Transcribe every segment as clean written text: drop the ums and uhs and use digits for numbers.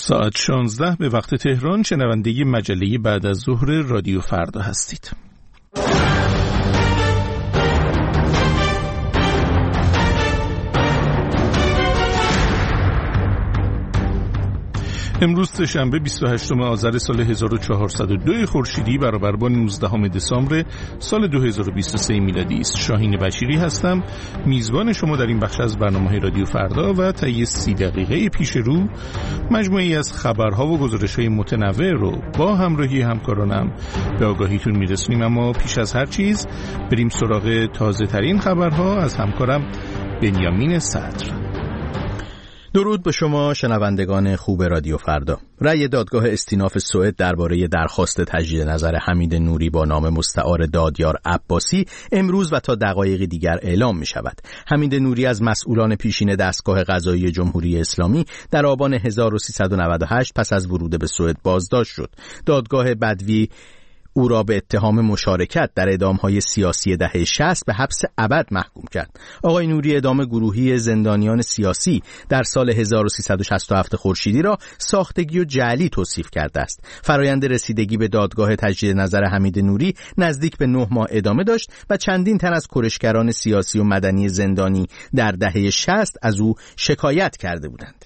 ساعت 16 به وقت تهران شنونده مجله بعد از ظهر رادیو فردا هستید. امروز سه‌شنبه 28 آذر سال 1402 خورشیدی برابر با 19 دسامبر سال 2023 میلادی است. شاهین بشیری هستم، میزبان شما در این بخش از برنامه رادیو فردا و طی 30 دقیقه پیش رو مجموعه‌ای از خبرها و گزارش‌های متنوع رو با همراهی همکارانم به آگاهیتون میرسونیم. اما پیش از هر چیز بریم سراغ تازه ترین خبرها از همکارم بنیامین صدر. درود به شما شنوندگان خوب رادیو فردا. رأی دادگاه استیناف سوئد درباره درخواست تجدید نظر حمید نوری با نام مستعار دادیار عباسی امروز و تا دقایق دیگر اعلام می شود. حمید نوری از مسئولان پیشین دستگاه قضایی جمهوری اسلامی در آبان 1398 پس از ورود به سوئد بازداشت شد. دادگاه بدوی او را به اتهام مشارکت در اعدام‌های سیاسی دهه 60 به حبس ابد محکوم کرد. آقای نوری اعدام گروهی زندانیان سیاسی در سال 1367 خورشیدی را ساختگی و جعلی توصیف کرده است. فرایند رسیدگی به دادگاه تجدید نظر حمید نوری نزدیک به 9 ماه ادامه داشت و چندین تن از کنشگران سیاسی و مدنی زندانی در دهه 60 از او شکایت کرده بودند.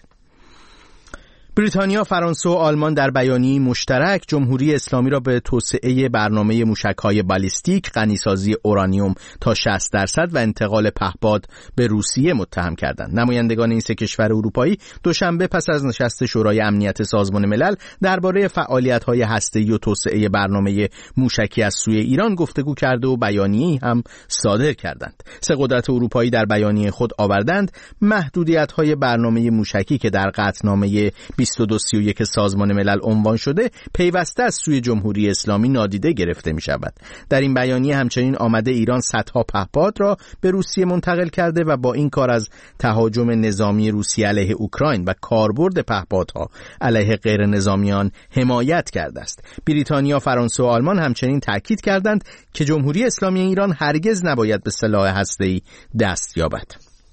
بریتانیا، فرانسه و آلمان در بیانیه‌ای مشترک جمهوری اسلامی را به توسعه برنامه موشک‌های بالیستیک، غنیسازی اورانیوم تا 60% و انتقال پهپاد به روسیه متهم کردند. نمایندگان این سه کشور اروپایی دوشنبه پس از نشست شورای امنیت سازمان ملل درباره فعالیت‌های هسته‌ای و توسعه برنامه موشکی از سوی ایران گفتگو کرده و بیانیه‌ای هم صادر کردند. سه قدرت اروپایی در بیانیه خود آوردند محدودیت‌های برنامه موشکی که در قطعنامه 2231 سازمان ملل عنوان شده پیوسته از سوی جمهوری اسلامی نادیده گرفته می شود. در این بیانیه همچنین آمده ایران صدها پهپاد را به روسیه منتقل کرده و با این کار از تهاجم نظامی روسیه علیه اوکراین و کاربرد پهپادها علیه غیر نظامیان حمایت کرده است. بریتانیا، فرانسه و آلمان همچنین تاکید کردند که جمهوری اسلامی ایران هرگز نباید به سلاح هسته‌ای دست یابد.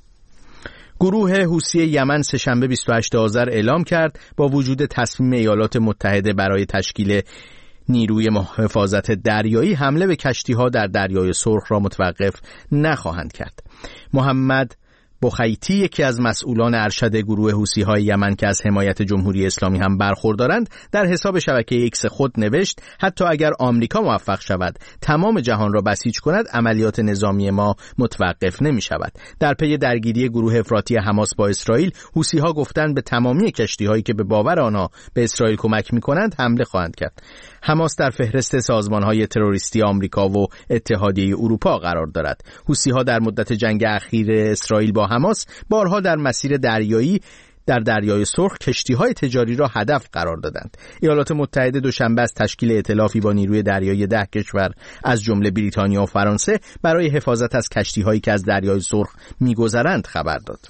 گروه حوثی یمن سه‌شنبه 28 آذر اعلام کرد با وجود تصمیم ایالات متحده برای تشکیل نیروی محافظت دریایی حمله به کشتی‌ها در دریای سرخ را متوقف نخواهند کرد. محمد بخیتی، یکی از مسئولان ارشد گروه حوثی‌های یمن که از حمایت جمهوری اسلامی هم برخوردارند، در حساب شبکه ایکس خود نوشت حتی اگر آمریکا موفق شود تمام جهان را بسیج کند عملیات نظامی ما متوقف نمی‌شود. در پی درگیری گروه افراطی حماس با اسرائیل، حوثی‌ها گفتند به تمامی کشتی‌هایی که به باور آنها به اسرائیل کمک می‌کنند حمله خواهند کرد. حماس در فهرست سازمان‌های تروریستی آمریکا و اتحادیه اروپا قرار دارد. حوثی‌ها در مدت جنگ اخیر اسرائیل با حماس بارها در مسیر دریایی در دریای سرخ کشتی‌های تجاری را هدف قرار دادند. ایالات متحده دوشنبه از تشکیل ائتلافی با نیروی دریایی 10 کشور از جمله بریتانیا و فرانسه برای حفاظت از کشتی‌هایی که از دریای سرخ می‌گذرند خبر داد.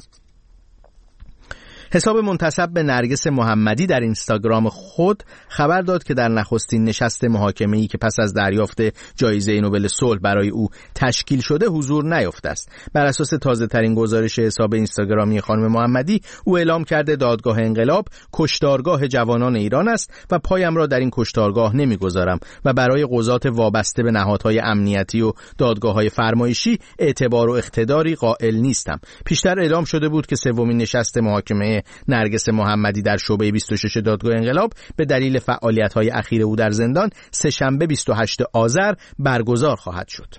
حساب منتسب به نرگس محمدی در اینستاگرام خود خبر داد که در نخستین نشست محاکمه‌ای که پس از دریافت جایزه نوبل صلح برای او تشکیل شده حضور نیافته است. بر اساس تازه‌ترین گزارش حساب اینستاگرامی خانم محمدی، او اعلام کرده دادگاه انقلاب کشتارگاه جوانان ایران است و پایم را در این کشتارگاه نمی‌گذارم و برای قضات وابسته به نهادهای امنیتی و دادگاه‌های فرمایشی اعتبار و اقتداری قائل نیستم. پیشتر اعلام شده بود که سومین نشست محاکمه نرگس محمدی در شعبه 26 دادگاه انقلاب به دلیل فعالیت‌های اخیر او در زندان سه‌شنبه 28 آذر برگزار خواهد شد.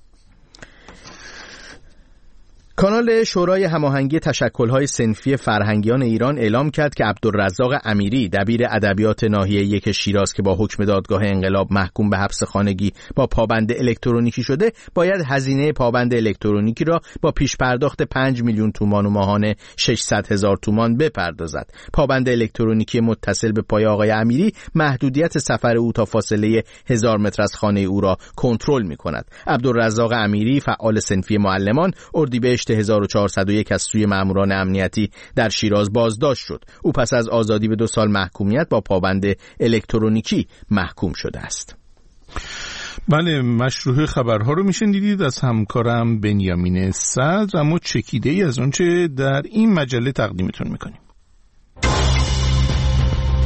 کانال شورای هماهنگی تشکل‌های صنفی فرهنگیان ایران اعلام کرد که عبدالرزاق امیری، دبیر ادبیات ناحیه 1 شیراز که با حکم دادگاه انقلاب محکوم به حبس خانگی با پابند الکترونیکی شده، باید هزینه پابند الکترونیکی را با پیش پرداخت 5 میلیون تومان و ماهانه 600,000 تومان بپردازد. پابند الکترونیکی متصل به پای آقای امیری محدودیت سفر او تا فاصله 1000 متر از خانه او را کنترل می‌کند. عبدالرزاق امیری، فعال صنفی معلمان، اردیبهشت 1401 از سوی ماموران امنیتی در شیراز بازداشت شد. او پس از آزادی به 2 سال محکومیت با پابند الکترونیکی محکوم شده است. بله، مشروع خبرها رو میشنیدید از همکارم بنیامین صدر، اما چکیده‌ای از اونچه در این مجله تقدیمتون میکنیم.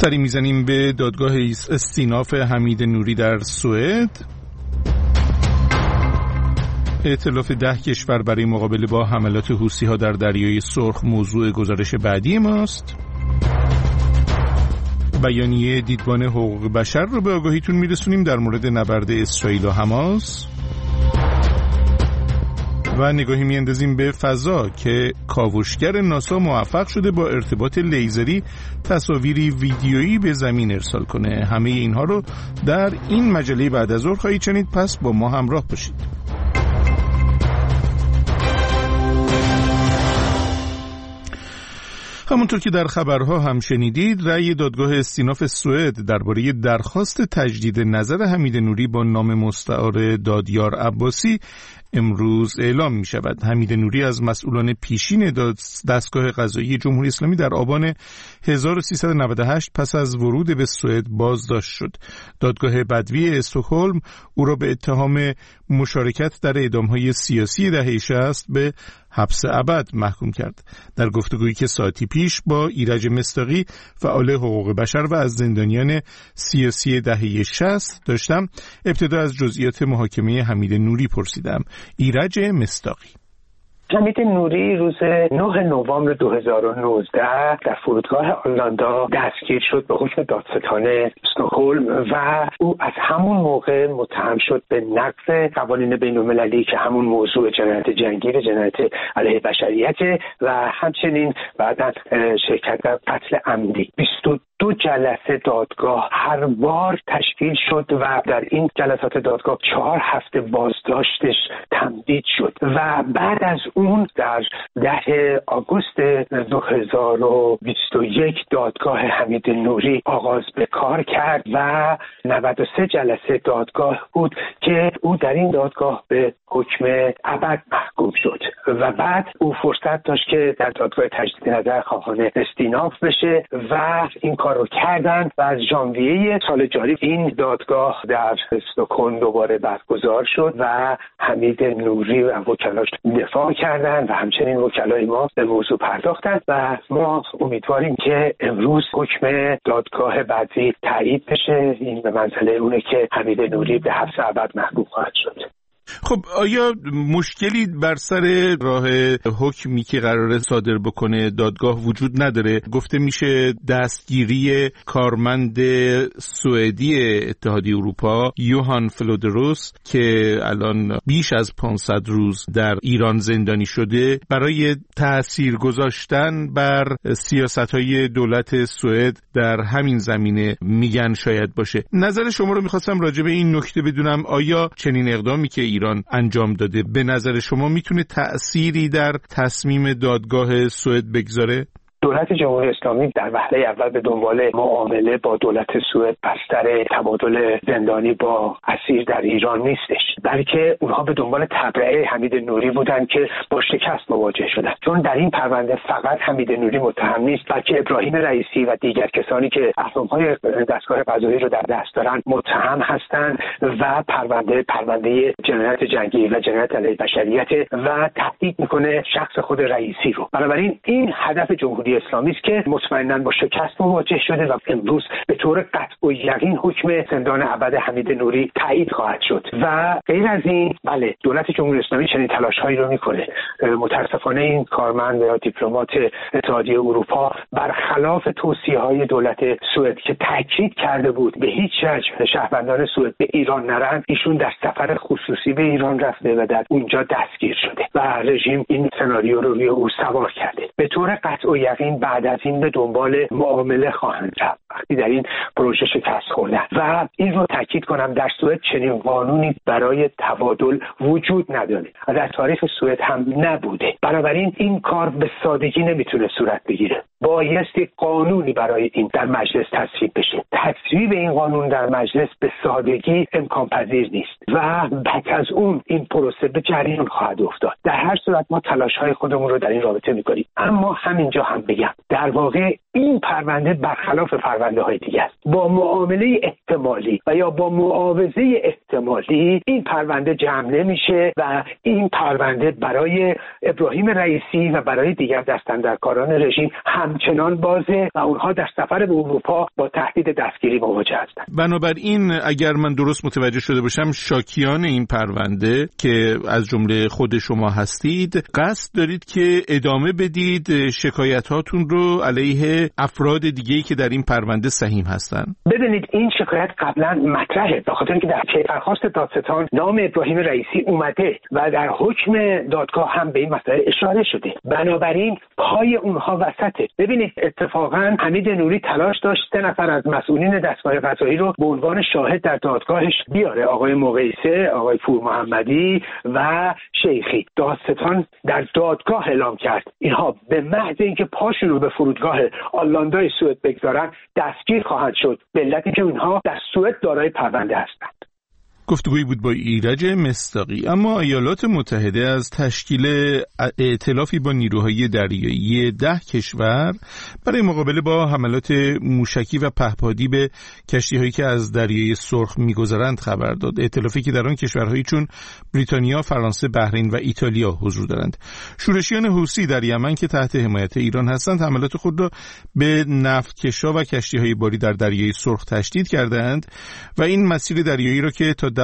سری میزنیم به دادگاه استیناف حمید نوری در سوئد. ائتلاف 10 کشور برای مقابله با حملات حوثی‌ها در دریای سرخ موضوع گزارش بعدی ماست. بیانیه دیدبان حقوق بشر رو به آگاهیتون میرسونیم در مورد نبرد اسرائیل و حماس و نگاهی میاندازیم به فضا که کاوشگر ناسا موفق شده با ارتباط لیزری تصاویری ویدیویی به زمین ارسال کنه. همه اینها رو در این مجله بعد از ظهر خواهید شنید، پس با ما همراه باشید. همونطور که در خبرها هم شنیدید، رأی دادگاه استیناف سوئد درباره درخواست تجدید نظر حمید نوری با نام مستعار دادیار عباسی امروز اعلام می شود. حمید نوری از مسئولان پیشین دستگاه قضایی جمهوری اسلامی در آبان 1398 پس از ورود به سوئد بازداشت شد. دادگاه بدوی استکهلم او را به اتهام مشارکت در اعدام‌های سیاسی دهه 60 به حبس ابد محکوم کرد. در گفتگویی که ساعتی پیش با ایرج مصداقی فعال حقوق بشر و از زندانیان سیاسی دهه 60 داشتم، ابتدا از جزئیات محاکمه حمید نوری پرسیدم. ایرج مصداقی: حمید نوری روز 9 نوامبر 2019 در فرودگاه آرلاندا دستگیر شد به حکم دادستان استکهلم و او از همون موقع متهم شد به نقض قوانین بین‌المللی که همون موضوع جنایت جنگی، جنایت علیه بشریت و همچنین بعداً شرکت در قتل عمدی. 22 جلسه دادگاه هر بار تشکیل شد و در این جلسات دادگاه 4 هفته بازداشتش تمدید شد و بعد از اون در 10 آگوست 2021 دادگاه حمید نوری آغاز به کار کرد و 93 جلسه دادگاه بود که او در این دادگاه به حکم ابد محکوم شد و بعد او فرصت داشت که در دادگاه تجدید نظر خواهان استیناف بشه و این کار رو کردن و از ژانویه سال جاری این دادگاه در استکهلم دوباره برگزار شد و حمید نوری و وکلاش دفاع کردند و همچنین وکلای ما به موضوع پرداختند و ما امیدواریم که امروز حکم دادگاه بعدی تایید بشه. این به منزله اونه که حمید نوری به حبس ابد محکوم خواهد شد. خب آیا مشکلی بر سر راه حکمی که قراره صادر بکنه دادگاه وجود نداره؟ گفته میشه دستگیری کارمند سوئدی اتحادیه اروپا یوهان فلودروس که الان بیش از 500 روز در ایران زندانی شده برای تأثیر گذاشتن بر سیاست‌های دولت سوئد در همین زمینه میگن شاید باشه. نظر شما رو میخواستم راجع به این نکته بدونم. آیا چنین اقدامی که ایران انجام داده به نظر شما میتونه تأثیری در تصمیم دادگاه سوئد بگذاره؟ دولت جمهوری اسلامی در وهله اول به دنبال معامله با دولت سوئد بستر تبادل زندانی با اسیر در ایران نیستش، بلکه اونها به دنبال تبرئه حمید نوری بودن که با شکست مواجه شدن. چون در این پرونده فقط حمید نوری متهم نیست، بلکه ابراهیم رئیسی و دیگر کسانی که اهرم‌های دستگاه قضایی رو در دست دارن متهم هستند و پرونده جنایت جنگی و جنایت علیه بشریت و تهدید میکنه شخص خود رئیسی رو. بنابراین این هدف جمهوری اسلامی است که مطمئناً با شکست مواجه شده و امروز به طور قطع و یقین حکم زندان ابد حمید نوری تایید خواهد شد و غیر از این بله دولت جمهوری اسلامی چنین تلاش‌هایی رو میکنه. متاسفانه این کارمند یا دیپلمات اتحادیه اروپا برخلاف توصیه‌های دولت سوئد که تاکید کرده بود به هیچ وجه شهروندان سوئد به ایران نرن، ایشون در سفر خصوصی به ایران رفته و در اونجا دستگیر شده و رژیم این سناریو رو روی او سوار کرده. به طور قطع و یقین بعد از این به دنبال معامله خواهند رفت وقتی در این پروژه شکست خوردن و این رو تاکید کنم در سوئد چنین قانونی برای تبادل وجود نداره و در تاریخ سوئد هم نبوده. بنابراین این کار به سادگی نمیتونه صورت بگیره. بایستی قانونی برای این در مجلس تصویب بشه. تصویب این قانون در مجلس به سادگی امکان پذیر نیست و بعد از اون این پروسه به جریان خواهد افتاد. در هر صورت ما تلاش‌های خودمون رو در این رابطه می‌کنیم، اما همینجا هم بگم در واقع این پرونده برخلاف پرونده‌های دیگه است. با معامله احتمالی و یا با معاوضه احتمالی این پرونده جمع نمیشه و این پرونده برای ابراهیم رئیسی و برای دیگر دستاندرکاران رژیم همچنان بازه و اونها در سفر به اروپا با تهدید دستگیری مواجه هستند. بنابراین اگر من درست متوجه شده باشم شاکیان این پرونده که از جمله خود شما هستید قصد دارید که ادامه بدید شکایتاتون رو علیه افراد دیگه‌ای که در این پرونده سهیم هستن؟ ببینید این شکایت قبلا مطرحه، به خاطر اینکه در کیفرخواست دادستان نام ابراهیم رئیسی اومده و در حکم دادگاه هم به این مسئله اشاره شده. بنابراین پای اونها وسطه. ببینید اتفاقا حمید نوری تلاش داشت 3 نفر از مسئولین دستگاه قضایی رو به عنوان شاهد در دادگاهش بیاره، آقای مقیسه، آقای پور محمدی و شیخی. دادستان در دادگاه اعلام کرد اینها به محض اینکه پاشون رو به فرودگاه آلاندای سوئد بگذارن دستگیر خواهند شد، به علتی که اونها در سوئد دارای پرونده هستند. گفتگویی بود با ایرج مصداقی. اما ایالات متحده از تشکیل ائتلافی با نیروهای دریایی 10 کشور برای مقابله با حملات موشکی و پهپادی به کشتی‌هایی که از دریای سرخ می‌گذرند خبر داد. ائتلافی که در آن کشورهایی چون بریتانیا، فرانسه، بحرین و ایتالیا حضور دارند. شورشیان حوثی در یمن که تحت حمایت ایران هستند حملات خود را به نفتکشا و کشتی‌های باری در دریای سرخ تشدید کردند و این مسیر دریایی را که تا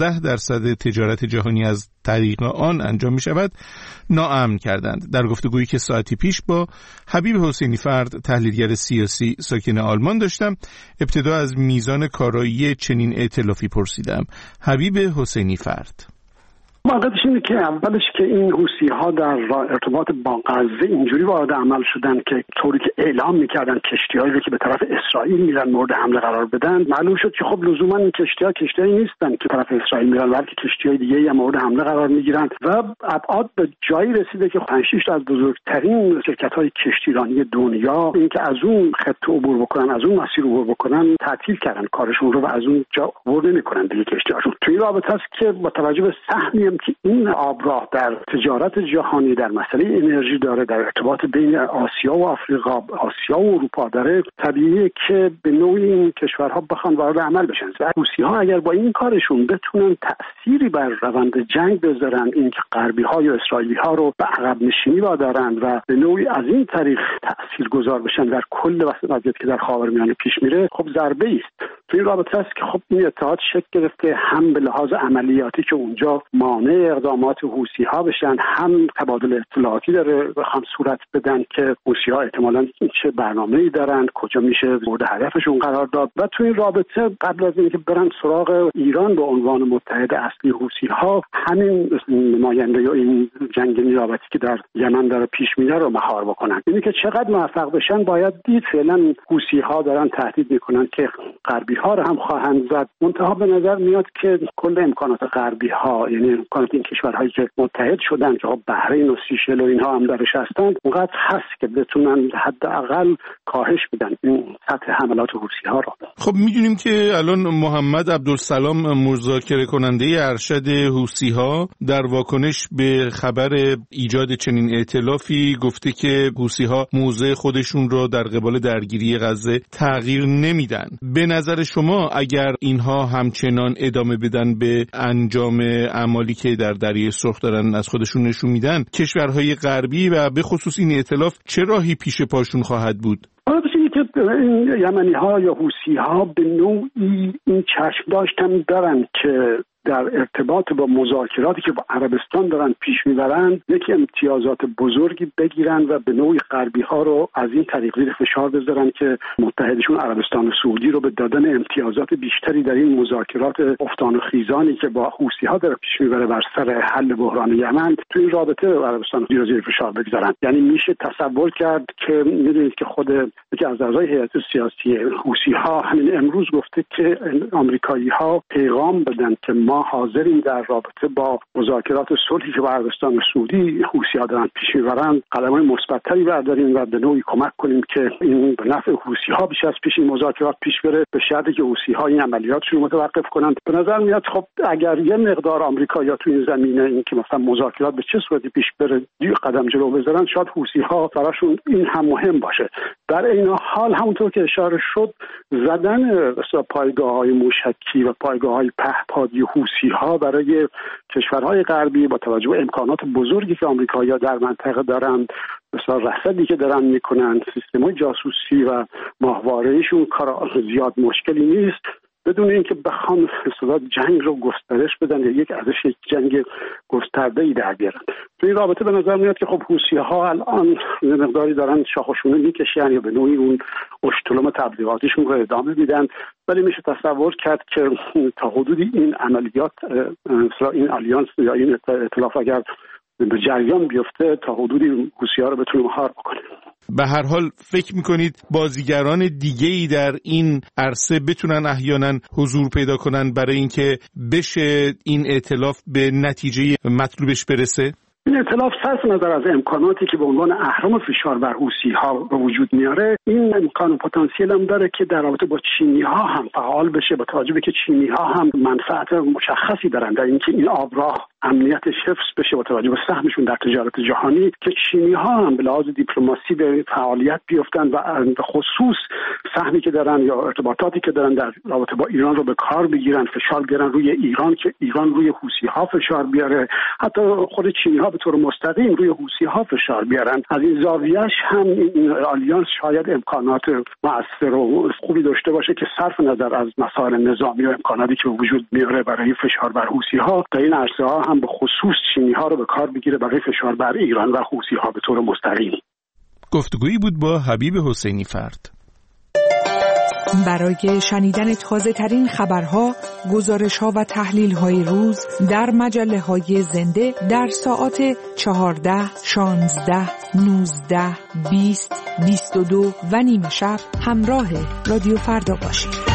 12% تجارت جهانی از طریق آن انجام می شود ناامن کردند. در گفتگویی که ساعتی پیش با حبیب حسینی فرد تحلیلگر سیاسی ساکن آلمان داشتم ابتدا از میزان کارایی چنین ائتلافی پرسیدم. حبیب حسینی فرد: واقعیتش اینه که اولش که این حوثی‌ها در ارتباط با غزه اینجوری وارد عمل شدن که طوری که اعلام می‌کردن کشتی‌هایی رو که به طرف اسرائیل میرن مورد حمله قرار بدن، معلوم شد که خب لزوما این کشتی‌هایی نیستن که طرف اسرائیل میرن، بلکه کشتی‌های دیگه‌ای هم مورد حمله قرار می‌گیرن و ابعاد به جایی رسیده که 5-6 تا از بزرگترین شرکت‌های کشتیرانی دنیا اینکه از اون خط عبور بکنن، از اون مسیر عبور بکنن، تعطیل کردن کارشون رو و از اون جا عبور نمی‌کنن دیگه کشتی‌هاشون. توی رابطه است که با توجه به سهمی که این آبراه در تجارت جهانی در مسئله انرژی داره، در ارتباط بین آسیا و آفریقا، آسیا و اروپا داره، طبیعیه که به نوعی این کشورها بخوان وارد عمل بشن. روسی‌ها اگر با این کارشون بتونن تأثیری بر روند جنگ بذارن، اینکه غربی‌ها یا اسرائیلی‌ها رو به عقب نشینی وادارن و به نوعی از این طریق تأثیرگذار بشن در کل وضعیتی که در خاورمیانه پیش میره، خب ضربه است. تو این رابطه است که خب این اتحاد شکل گرفته، هم به لحاظ عملیاتی که اونجا مانع اقدامات حوثی‌ها بشن، هم تبادل اطلاعاتی داره بخوام صورت بدن که حوثی‌ها احتمالاً چه برنامه‌ای دارن، کجا میشه مورد هدفشون قرار داد. و تو این رابطه قبل از اینکه برن سراغ ایران به عنوان متحد اصلی حوثی‌ها، همین نماینده یا این جنگ نیابتی که در یمن داره پیش میره رو مهار بکنن. اینی که چقدر موفق بشن باید دید. فعلا حوثی‌ها دارن تهدید میکنن که غربی‌ها رو هم خواهند زد. منتها به نظر میاد که کل امکانات غربی‌ها، یعنی امکانات این کشورهایی که متحد شدن که بحرین و سیشل و اینها هم درش هستند، اونقدر هست که بتونن حداقل کاهش بدن این سطح حملات حوثی‌ها رو. خب میدونیم که الان محمد عبدالسلام مذاکره کننده ارشد حوثی‌ها در واکنش به خبر ایجاد چنین ائتلافی گفته که حوثی‌ها موضع خودشون رو در قبال درگیری غزه تغییر نمیدن. به نظر شما اگر اینها همچنان ادامه بدن به انجام اعمالی که در دریای سرخ دارن از خودشون نشون میدن، کشورهای غربی و به خصوص این ائتلاف چه راهی پیش پاشون خواهد بود؟ که این یمنی‌ها یا حوثی‌ها به نوعی این چشم داشتن دارن که در ارتباط با مذاکراتی که با عربستان دارن پیش میبرن یکی امتیازات بزرگی بگیرن و به نوعی غربی‌ها رو از این طریق زیر فشار بذارن که متحدشون عربستان و سعودی رو به دادن امتیازات بیشتری در این مذاکرات افتان و خیزانی که با حوثی‌ها داره پیش میبره بر سر حل بحران یمن تو این رابطه عربستان رو زیر فشار بگذارن. یعنی میشه تصور کرد که میدونید که خود یکی از اعضای هیئت سیاسی حوثی‌ها همین امروز گفته که آمریکایی‌ها پیغام بدن که ما حاضریم در رابطه با مذاکرات صلحی که با عربستان سعودی حوثی‌ها دارن پیش میبرن قدم‌های مثبت‌تری برداریم و به نوعی کمک کنیم که این به نفع حوثی‌ها بیش از پیش این مذاکرات پیش بره، به شرطی که حوثی‌ها این عملیاتشون رو متوقف کنند. به نظر میاد خب اگر یه مقدار آمریکایی‌ها تو این زمینه این که مثلا مذاکرات به چه صورتی پیش بره قدم جلو بذارن، شاید حوثی‌ها براشون این هم مهم باشه. در این حال همونطور که اشاره شد زدن پایگاه‌های موشکی و پایگاه‌های پهپادی حوثی‌ها برای کشورهای غربی با توجه به امکانات بزرگی که آمریکایی‌ها در منطقه دارن، مثلا رصدی که دارن میکنن، سیستم‌های جاسوسی و ماهواره‌ایشون کار زیاد مشکلی نیست، بدون اینکه بخوان اصطلاح جنگ رو گسترش بدن یا یک جنگ گسترده‌ای در بیارن. تو این رابطه به نظر میاد که خب حوثی‌ها الان مقداری دارن شاخشونه میکشن یا به نوعی اون اشتلم تبلیغاتیشون رو ادامه میدن، ولی میشه تصور کرد که تا حدودی این عملیات این آلیانس یا این ائتلاف اگر به جریان بیفته تا حدودی حوثی‌ها رو بتونه مهار بکنه. به هر حال فکر میکنید بازیگران دیگه‌ای در این عرصه بتونن احیانا حضور پیدا کنن برای اینکه بشه این ائتلاف به نتیجه مطلوبش برسه؟ این ائتلاف صرف نظر از امکاناتی که به عنوان اهرم فشار بر حوثی‌ها به وجود میاره، این امکان و پتانسیل هم داره که در رابطه با چینی‌ها هم فعال بشه، با توجه به که چینی‌ها هم منفعت مشخصی دارن در اینکه این آبراه امنیتش حفظ بشه با توجه به سهمشون در تجارت جهانی، که چینی‌ها هم به لحاظ دیپلماسی به فعالیت بیفتن و به خصوص سهمی که دارن یا ارتباطاتی که دارن در رابطه با ایران رو به کار بگیرن، فشار بیارن روی ایران که ایران روی حوثی‌ها فشار بیاره، حتی خود چینی‌ها به طور مستقیم روی حوثی‌ها فشار بیارن. از این زاویه‌اش هم این آلیانس شاید امکانات مؤثر و خوبی داشته باشه که صرف نظر از مسائل نظامی و امکاناتی که وجود میاره برای فشار بر حوثی‌ها در این عرصه‌ها هم به خصوص چینی‌ها رو به کار بگیره برای فشار بر ایران و حوثی‌ها به طور مستقیم. گفتگویی بود با حبیب حسینی فرد. برای شنیدن تازه ترین خبرها، گزارش‌ها و تحلیل‌های روز در مجله‌های زنده در ساعات 14، 16، 19، 20، 22 و نیم شب همراه رادیو فردا باشید.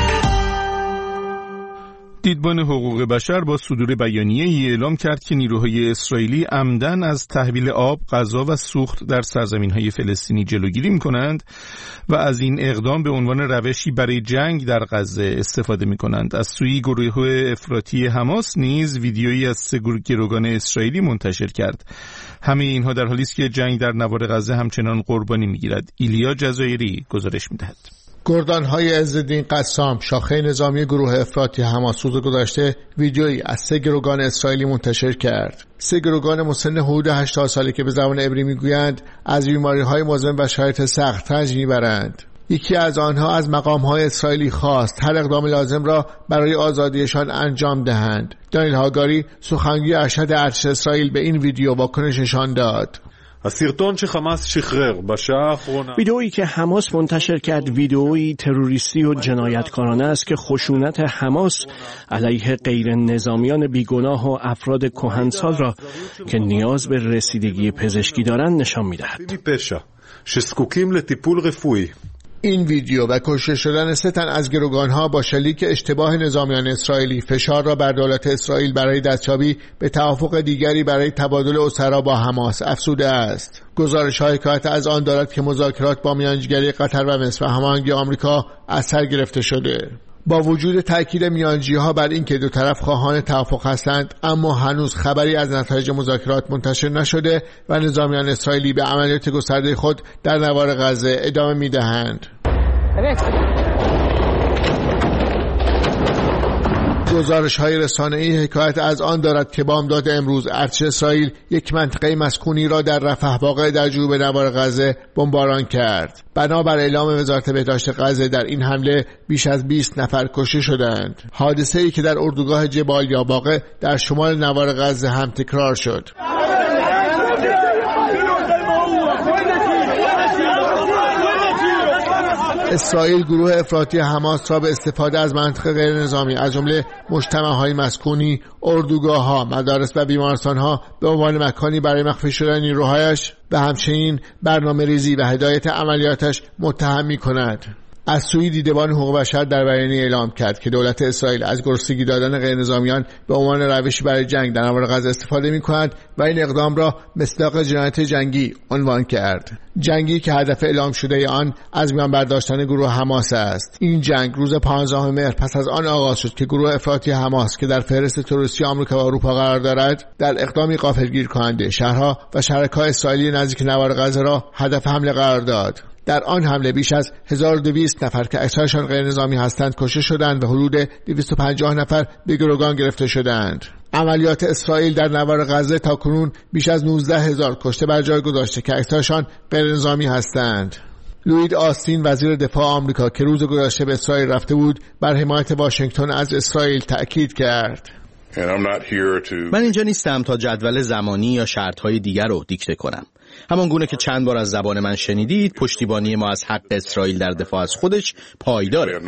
دیدبان حقوق بشر با صدور بیانیه‌ای اعلام کرد که نیروهای اسرائیلی عمدن از تحویل آب، غذا و سوخت در سرزمین‌های فلسطینی جلوگیری می‌کنند و از این اقدام به عنوان روشی برای جنگ در غزه استفاده می‌کنند. از سوی گروه افراطی حماس نیز ویدیویی از 3 گروگان اسرائیلی منتشر کرد. همه اینها در حالی است که جنگ در نوار غزه همچنان قربانی می‌گیرد. ایلیا جزایری گزارش می‌دهد. گردان‌های عزالدین قسام، شاخه نظامی گروه افراطی حماس، روز گذشته ویدیویی از 3 گروگان اسرائیلی منتشر کرد. 3 گروگان مسن حدود 80 ساله که به زبان عبری میگویند از بیماری‌های مزمن و شرایط سخت رنج میبرند. یکی از آنها از مقام‌های اسرائیلی خواست هر اقدام لازم را برای آزادیشان انجام دهند. دانیل هاگاری، سخنگوی ارشد ارتش اسرائیل، به این ویدیو واکنش نشان داد. ویدئویی که حماس منتشر کرد ویدئویی تروریستی و جنایتکارانه است که خشونت حماس علیه غیر نظامیان بیگناه و افراد کهنسال را که نیاز به رسیدگی پزشکی دارند نشان می‌دهد. این ویدیو و کشته شدن 3 تن از گروگانها با شلیک اشتباه نظامیان اسرائیلی فشار را بر دولت اسرائیل برای دستیابی به توافق دیگری برای تبادل اسرا با حماس افزوده است. گزارش‌ها حکایت از آن دارد که مذاکرات با میانجیگری قطر و مصر و هماهنگی آمریکا از سر گرفته شده. با وجود تاکید میانجی‌ها بر اینکه دو طرف خواهان توافق هستند، اما هنوز خبری از نتایج مذاکرات منتشر نشده و نظامیان اسرائیلی به عملیات گسترده خود در نوار غزه ادامه می‌دهند. گزارش‌های رسانه‌ای حکایت از آن دارد که بامداد امروز ارتش اسرائیل یک منطقه مسکونی را در رفح واقع در جنوب نوار غزه بمباران کرد. بنابر اعلام وزارت بهداشت غزه در این حمله بیش از 20 نفر کشته شدند. حادثه‌ای که در اردوگاه جبالیا واقع در شمال نوار غزه هم تکرار شد. اسرائیل گروه افراطی حماس را به استفاده از منطقه غیر نظامی از جمله مجتمع‌های مسکونی، اردوگاه‌ها، مدارس و بیمارستان‌ها به عنوان مکانی برای مخفی شدن نیروهایش و همچنین برنامه‌ریزی و هدایت عملیاتش متهم می‌کند. از سوی دیدبان حقوق بشر در بیانیه اعلام کرد که دولت اسرائیل از گرسنگی دادن غیر نظامیان به عنوان روشی برای جنگ در نوار غزه استفاده می‌کند و این اقدام را مصداق جنایت جنگی عنوان کرد. جنگی که هدف اعلام شده آن از میان برداشتن گروه حماس است. این جنگ روز 15 مهر پس از آن آغاز شد که گروه افراطی حماس که در فهرست تروریستی آمریکا و اروپا قرار دارد، در اقدامی غافلگیر کننده شهرها و شرکای اسرائیلی نزدیک نوار غزه را هدف حمله قرار داد. در آن حمله بیش از 1200 نفر که اکثرشان غیر نظامی هستند کشته شدند و حدود 250 نفر به گروگان گرفته شدند. عملیات اسرائیل در نوار غزه تاکنون بیش از 19,000 کشته بر جای گذاشته که اکثرشان غیر نظامی هستند. لوید آستین وزیر دفاع آمریکا که روز گذشته به اسرائیل رفته بود بر حمایت واشنگتن از اسرائیل تأکید کرد. من اینجا نیستم تا جدول زمانی یا شرط‌های دیگر رو دیکته کنم. همان گونه که چند بار از زبان من شنیدید، پشتیبانی ما از حق اسرائیل در دفاع از خودش پایداره.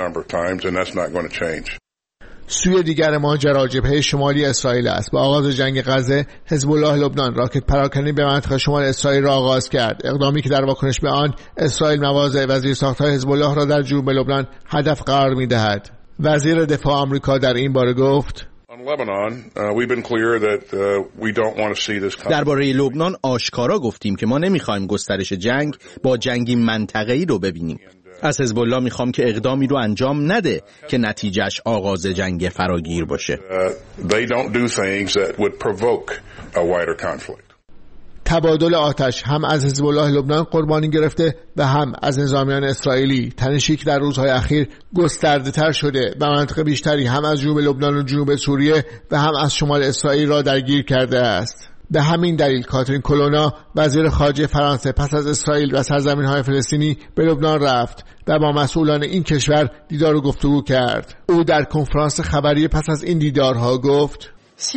سوی دیگر ماجرا جبهه شمالی اسرائیل است. با آغاز جنگ غزه، حزب الله لبنان راکت پراکنی به منطقه شمال اسرائیل را آغاز کرد. اقدامی که در واکنش به آن اسرائیل مواضع وزیرساخت‌های حزب الله را در جنوب لبنان هدف قرار می‌دهد. وزیر دفاع آمریکا در این باره گفت: درباره لبنان آشکارا گفتیم که ما نمی‌خوایم گسترش جنگ با جنگی منطقه‌ای رو ببینیم. از حزب الله میخوام که اقدامی رو انجام نده که نتیجهش آغاز جنگ فراگیر باشه. تبادل آتش هم از حزب الله لبنان قربانی گرفته و هم از نظامیان اسرائیلی. تنشی که در روزهای اخیر گسترده تر شده و منطقه بیشتری هم از جنوب لبنان و جنوب سوریه و هم از شمال اسرائیل را درگیر کرده است. به همین دلیل کاترین کولونا وزیر خارجه فرانسه پس از اسرائیل و سرزمین‌های فلسطینی به لبنان رفت و با مسئولان این کشور دیدار و گفتگو کرد. او در کنفرانس خبری پس از این دیدارها گفت: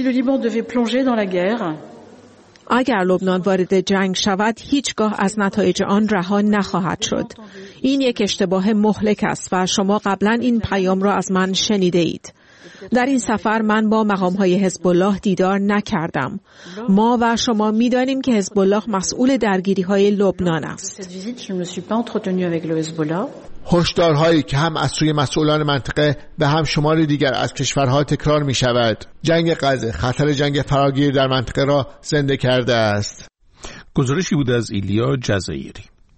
اگر لبنان وارد جنگ شود هیچگاه از نتایج آن رها نخواهد شد. این یک اشتباه مهلک است و شما قبلا این پیام را از من شنیده اید. در این سفر من با مقام‌های حزب الله دیدار نکردم. ما و شما می‌دانیم که حزب الله مسئول درگیری‌های لبنان است. هشدارهایی که هم از سوی مسئولان منطقه و هم شمار دیگر از کشورها تکرار می‌شود. جنگ غزه خطر جنگ فراگیر در منطقه را زنده کرده است. گزارشی بود از ایلیا جزایری.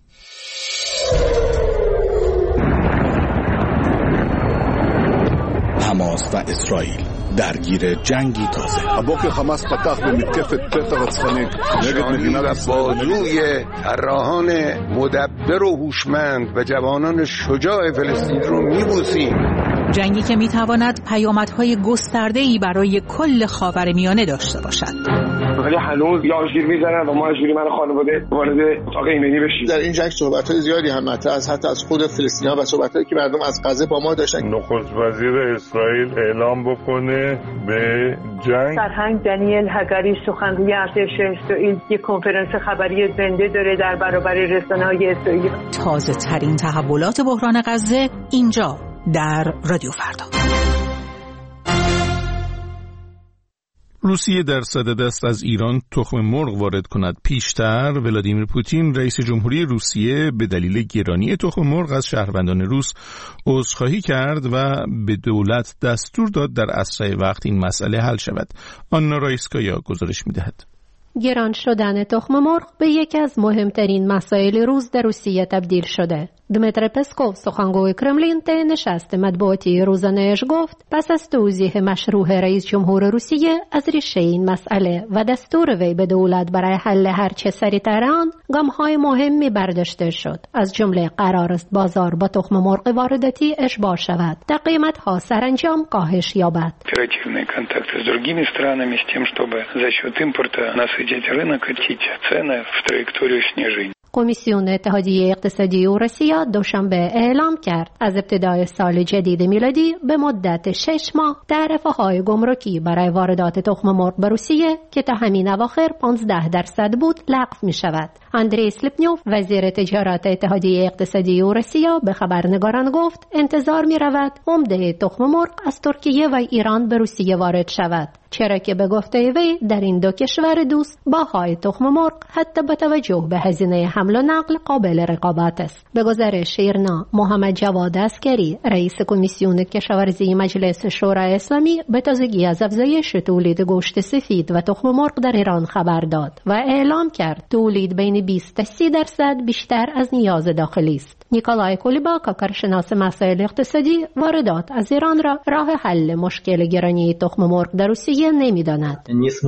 حماس و اسرائیل درگیر جنگی تازه. הבוקר חמאס פתח במתקפת פתע רצחנית נגד מדינת ישראל. بازوی طراحان مدبر و هوشمند و جوانان شجاع فلسطین رو می‌بوسیم. جنگی که می‌تواند پیامدهای گسترده‌ای برای کل خاورمیانه داشته باشد. ولی هنوز یا شیر میزنن و ما از جوری من خانواده وارد اتاق ایمنی بشیم. در این جنگ صحبت‌های زیادی هم مطرح است، حتی از خود فلسطینی‌ها و صحبت‌هایی که مردم از غزه با ما داشتن. نخست وزیر اسرائیل اعلام بکنه به جنگ. سرهنگ دانیل هگاری سخنگوی ارتش اسرائیل یک کنفرانس خبری زنده داره در برابر رسانه‌های اسرائیلی. تازه ترین تحولات بحران غزه اینجا در رادیو فردا. روسیه در صدد است از ایران تخم مرغ وارد کند. پیشتر ولادیمیر پوتین رئیس جمهوری روسیه به دلیل گرانی تخم مرغ از شهروندان روس عذرخواهی کرد و به دولت دستور داد در اسرع وقت این مسئله حل شود. آنا رایسکایا گزارش می‌دهد. گران شدن تخم مرغ به یکی از مهمترین مسائل روز در روسیه تبدیل شده. دمیتر پسکوف سخنگوی کرملین طی نشست مطبوعاتی روزانه‌اش گفت پس از توضیح مشروع رئیس جمهور روسیه از ریشه این مسئله و دستور وی به دولت برای حل هرچه سریعتر آن گام‌های مهمی برداشته شد. از جمله قرار است بازار با تخم مرغ وارداتی اشباع شود تا قیمت‌ها سرانجام کاهش یابد. Оперативные контакты с другими странами с тем, чтобы за счет импорта насытить рынок и цены в траекторию снижения. کمیسیون اتحادیه اقتصادی اوراسیا دوشنبه اعلام کرد از ابتدای سال جدید میلادی به مدت 6 ماه تعرفه‌های گمرکی برای واردات تخم مرغ به روسیه که تا همین اواخر 15% بود لغو می‌شود. اندری سلیپنیوف وزیر تجارت اتحادیه اقتصادی اوراسیا به خبرنگاران گفت انتظار می‌رود عمده تخم مرغ از ترکیه و ایران به روسیه وارد شود، چرا که به گفته وی در این دو کشور دوست باهای تخم مرغ حتی با توجه به هزینه حمل و نقل قابل رقابت است. به گزارش ایرنا محمد جواد عسکری رئیس کمیسیون کشاورزی مجلس شورای اسلامی به تازگی از افزایش تولید گوشت سفید و تخم مرغ در ایران خبر داد و اعلام کرد تولید بین 20 تا 30% بیشتر از نیاز داخلی است. نیکولای کولیبا کارشناس مسائل اقتصادی واردات از ایران را راه حل مشکل گرانی تخم مرغ در روسیه روسیه نمی‌داند.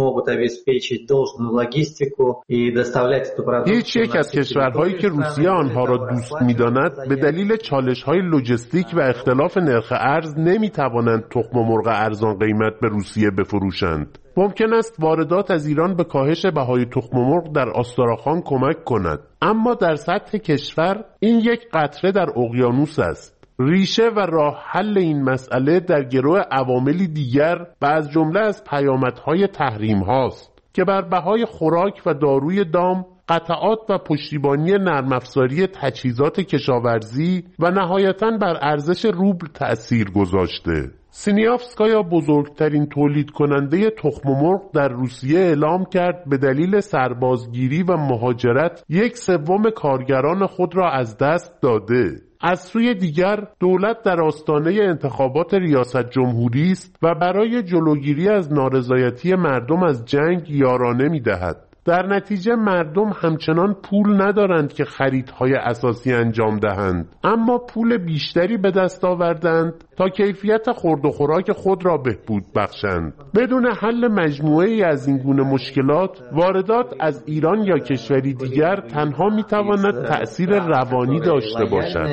هیچ یک از کشورهایی که روسیه آنها را دوست می‌داند به دلیل چالش‌های لوجستیک و اختلاف نرخ ارز نمی‌توانند تخم مرغ ارزان قیمت به روسیه بفروشند. ممکن است واردات از ایران به کاهش بهای تخم مرغ در آستاراخان کمک کند، اما در سطح کشور این یک قطره در اقیانوس است. ریشه و راه حل این مسئله در گروه عواملی دیگر و از جمله از پیامدهای تحریم هاست که بر بهای خوراک و داروی دام، قطعات و پشتیبانی نرم افزاری تجهیزات کشاورزی و نهایتاً بر ارزش روبل تأثیر گذاشته. سینیافسکایا بزرگترین تولید کننده تخم مرغ در روسیه اعلام کرد به دلیل سربازگیری و مهاجرت 1/3 کارگران خود را از دست داده. از سوی دیگر دولت در آستانه انتخابات ریاست جمهوری است و برای جلوگیری از نارضایتی مردم از جنگ یارانه می‌دهد. در نتیجه مردم همچنان پول ندارند که خریدهای اساسی انجام دهند، اما پول بیشتری به دست آوردند تا کیفیت خورد و خوراک خود را بهبود بخشند. بدون حل مجموعه‌ای از این گونه مشکلات، واردات از ایران یا کشوری دیگر تنها می‌تواند تأثیر روانی داشته باشد.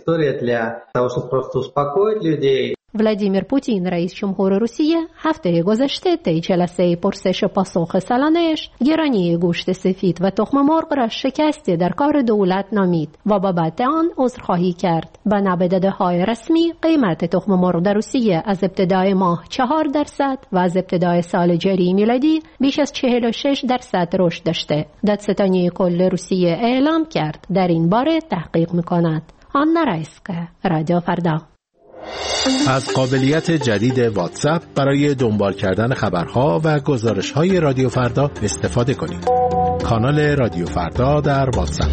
ولادیمیر پوتین رئیس جمهور روسیه هفته گذشته طی جلسه پرسش و پاسخ سالانه‌اش گرانی گوشت سفید و تخم مرغ را شکستی در کار دولت نامید و بابت آن عذرخواهی کرد. بنا به داده‌های رسمی قیمت تخم مرغ در روسیه از ابتدای ماه 4% و از ابتدای سال جاری میلادی بیش از 46% رشد داشته. دادستانی کل روسیه اعلام کرد در این باره تحقیق می‌کند. آنا رایسکا، رادیو فردا. از قابلیت جدید واتساپ برای دنبال کردن خبرها و گزارش‌های رادیو فردا استفاده کنید. کانال رادیو فردا در واتساپ.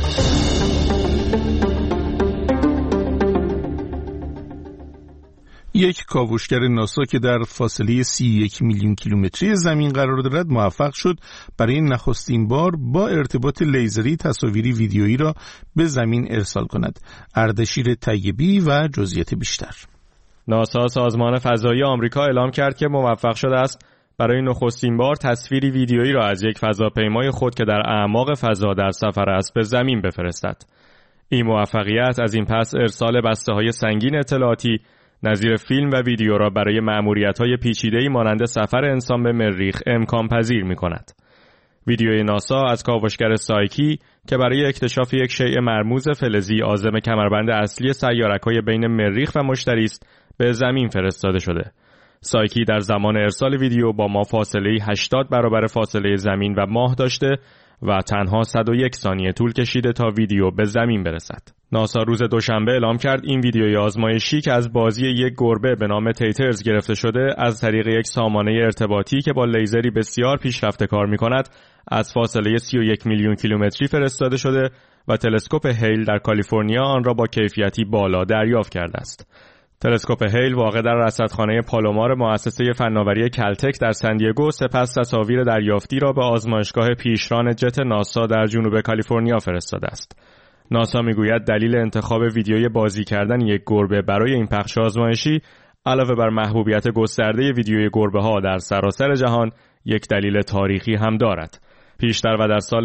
یک کاوشگر ناسا که در فاصله 31 میلیون کیلومتری زمین قرار دارد موفق شد برای نخستین بار با ارتباط لیزری تصاویری ویدیویی را به زمین ارسال کند. اردشیر طیبی و جزئیات بیشتر. ناسا سازمان فضایی آمریکا اعلام کرد که موفق شده است برای نخستین بار تصویری ویدیویی را از یک فضاپیمای خود که در اعماق فضا در سفر است به زمین بفرستد. این موفقیت از این پس ارسال بسته‌های سنگین اطلاعاتی نظیر فیلم و ویدیو را برای مأموریت‌های پیچیده‌ای مانند سفر انسان به مریخ امکان پذیر می‌کند. ویدیوی ناسا از کاوشگر سایکی که برای اکتشاف یک شیء مرموز فلزی عازم کمربند اصلی سیارک‌های بین مریخ و مشتری است به زمین فرستاده شده. سایکی در زمان ارسال ویدیو با ما فاصله 80 برابر فاصله زمین و ماه داشته و تنها 101 ثانیه طول کشیده تا ویدیو به زمین برسد. ناسا روز دوشنبه اعلام کرد این ویدیوی آزمایشی که از بازی یک گربه به نام تیترز گرفته شده از طریق یک سامانه ارتباطی که با لیزری بسیار پیشرفته کار می‌کند از فاصله 31 میلیون کیلومتری فرستاده شده و تلسکوپ هیل در کالیفرنیا آن را با کیفیتی بالا دریافت کرده است. تلسکوپ هیل واقع در رصدخانه پالومار مؤسسه فناوری کلتک در سندیگو سپس تصاویر دریافتی را به آزمایشگاه پیشران جت ناسا در جنوب کالیفرنیا فرستاده است. ناسا میگوید دلیل انتخاب ویدیوی بازی کردن یک گربه برای این پخش آزمایشی علاوه بر محبوبیت گسترده ویدیوی گربه ها در سراسر جهان یک دلیل تاریخی هم دارد. پیشتر و در سال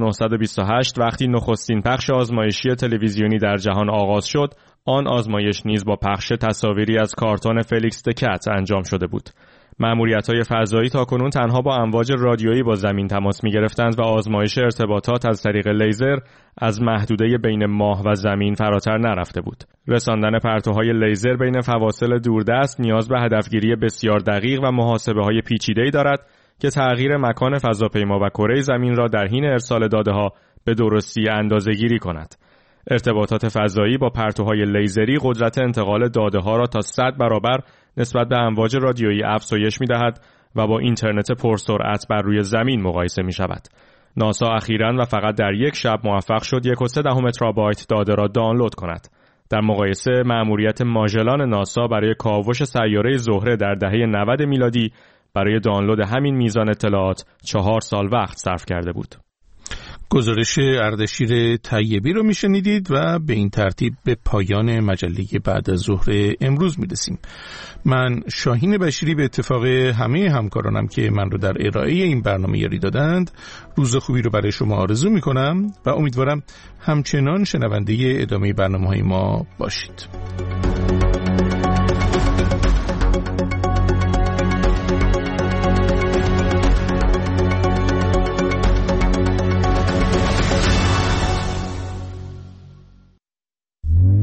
1928 وقتی نخستین پخش آزمایشی تلویزیونی در جهان آغاز شد، آن آزمایش نیز با پخش تصاویری از کارتون فلیکس دکت انجام شده بود. مأموریت‌های فضایی تاکنون تنها با امواج رادیویی با زمین تماس می‌گرفتند و آزمایش ارتباطات از طریق لیزر از محدوده بین ماه و زمین فراتر نرفته بود. رساندن پرتوهای لیزر بین فواصل دوردست نیاز به هدفگیری بسیار دقیق و محاسبه‌های پیچیده‌ای دارد که تغییر مکان فضاپیما و کره زمین را در حین ارسال داده‌ها به درستی اندازه‌گیری کند. ارتباطات فضایی با پرتوهای لیزری قدرت انتقال داده‌ها را تا 100 برابر نسبت به امواج رادیویی افزایش می‌دهد و با اینترنت پرسرعت بر روی زمین مقایسه می‌شود. ناسا اخیراً و فقط در یک شب موفق شد 1.3 ترابایت داده را دانلود کند. در مقایسه مأموریت ماژلان ناسا برای کاوش سیاره زهره در دهه 90 میلادی برای دانلود همین میزان اطلاعات 4 سال وقت صرف کرده بود. گزارش اردشیر طیبی رو میشنیدید و به این ترتیب به پایان مجله بعد از ظهر امروز میرسیم. من شاهین بشیری به اتفاق همه همکارانم که من رو در ارائه این برنامه یاری دادند روز خوبی رو برای شما آرزو میکنم و امیدوارم همچنان شنونده ادامه برنامه‌های ما باشید.